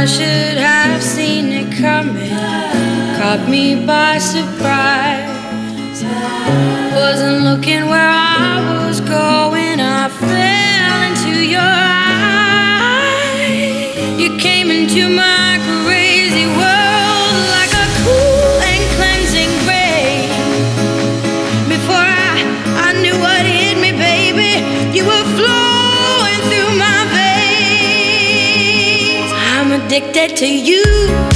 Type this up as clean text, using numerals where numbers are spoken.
I should have seen it coming. Caught me by surprise. Wasn't looking where I was going. I fell into your eyes. You came into my crazy world like a cool and cleansing rain. Before I knew what hit me, baby, you were flowing through my veins. I'm addicted to you.